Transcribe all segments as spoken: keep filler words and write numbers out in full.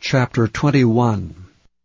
Chapter twenty-one.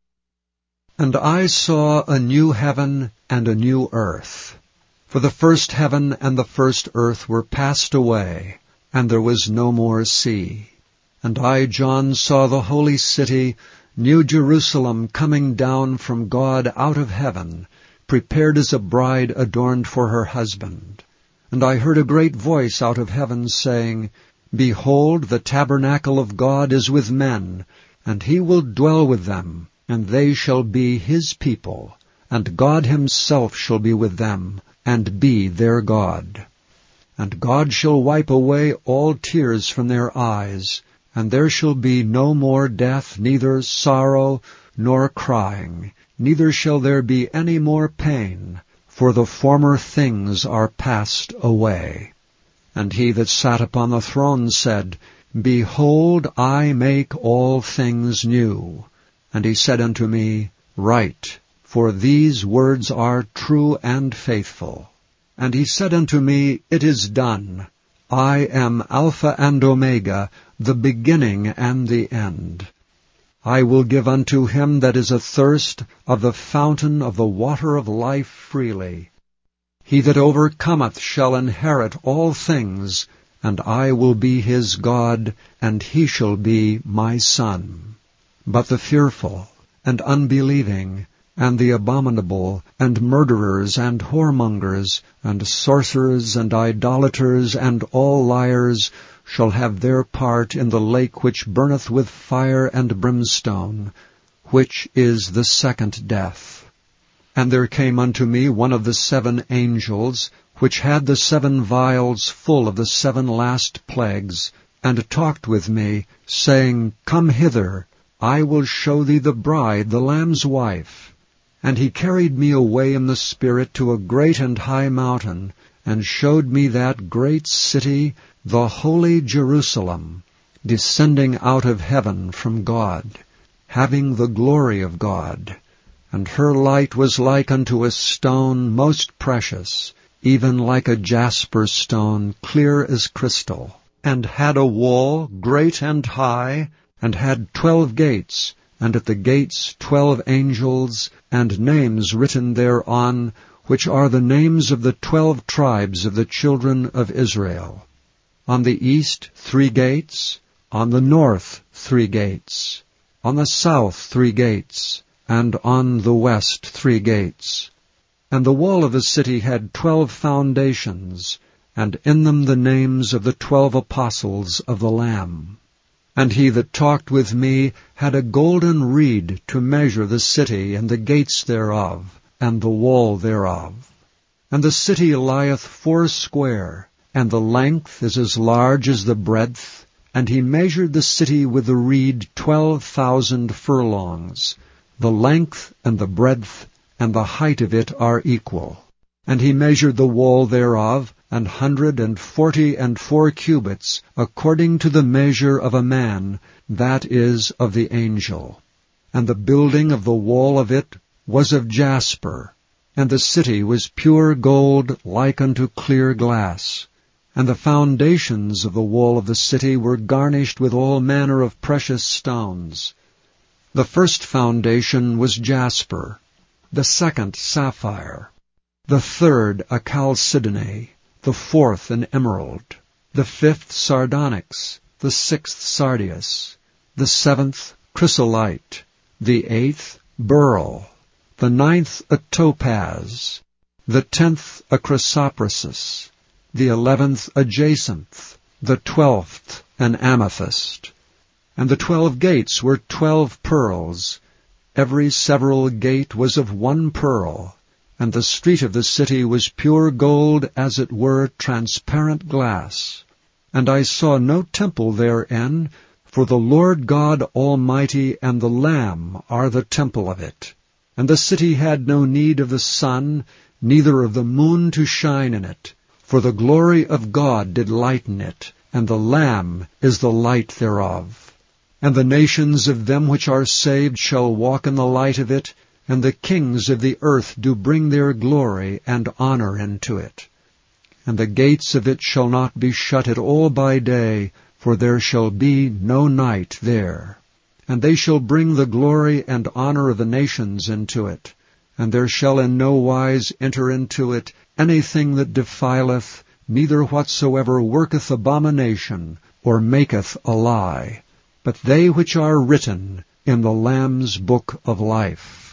And I saw a new heaven and a new earth. For the first heaven and the first earth were passed away, and there was no more sea. And I, John, saw the holy city, New Jerusalem, coming down from God out of heaven, prepared as a bride adorned for her husband. And I heard a great voice out of heaven saying, Behold, the tabernacle of God is with men, and he will dwell with them, and they shall be his people, and God himself shall be with them, and be their God. And God shall wipe away all tears from their eyes, and there shall be no more death, neither sorrow nor crying, neither shall there be any more pain, for the former things are passed away. And he that sat upon the throne said, Behold, I make all things new. And he said unto me, Write, for these words are true and faithful. And he said unto me, It is done. I am Alpha and Omega, the beginning and the end. I will give unto him that is athirst of the fountain of the water of life freely. He that overcometh shall inherit all things, and I will be his God, and he shall be my son. But the fearful, and unbelieving, and the abominable, and murderers, and whoremongers, and sorcerers, and idolaters, and all liars, shall have their part in the lake which burneth with fire and brimstone, which is the second death. And there came unto me one of the seven angels, which had the seven vials full of the seven last plagues, and talked with me, saying, Come hither, I will show thee the bride, the Lamb's wife. And he carried me away in the Spirit to a great and high mountain, and showed me that great city, the holy Jerusalem, descending out of heaven from God, having the glory of God. And her light was like unto a stone most precious, even like a jasper stone, clear as crystal, and had a wall great and high, and had twelve gates, and at the gates twelve angels, and names written thereon, which are the names of the twelve tribes of the children of Israel. On the east three gates, on the north three gates, on the south three gates, and on the west three gates. And the wall of the city had twelve foundations, and in them the names of the twelve apostles of the Lamb. And he that talked with me had a golden reed to measure the city and the gates thereof, and the wall thereof. And the city lieth foursquare, and the length is as large as the breadth, and he measured the city with the reed twelve thousand furlongs. The length and the breadth and the height of it are equal. And he measured the wall thereof, an hundred and forty and four cubits, according to the measure of a man, that is, of the angel. And the building of the wall of it was of jasper, and the city was pure gold like unto clear glass. And the foundations of the wall of the city were garnished with all manner of precious stones. The first foundation was jasper, the second sapphire, the third a chalcedony, the fourth an emerald, the fifth sardonyx, the sixth sardius, the seventh chrysolite, the eighth beryl, the ninth a topaz, the tenth a chrysoprasus, the eleventh a jacinth, the twelfth an amethyst. And the twelve gates were twelve pearls. Every several gate was of one pearl, and the street of the city was pure gold, as it were transparent glass. And I saw no temple therein, for the Lord God Almighty and the Lamb are the temple of it. And the city had no need of the sun, neither of the moon to shine in it, for the glory of God did lighten it, and the Lamb is the light thereof. And the nations of them which are saved shall walk in the light of it, and the kings of the earth do bring their glory and honor into it. And the gates of it shall not be shut at all by day, for there shall be no night there. And they shall bring the glory and honor of the nations into it. And there shall in no wise enter into it anything that defileth, neither whatsoever worketh abomination, or maketh a lie, but they which are written in the Lamb's book of life.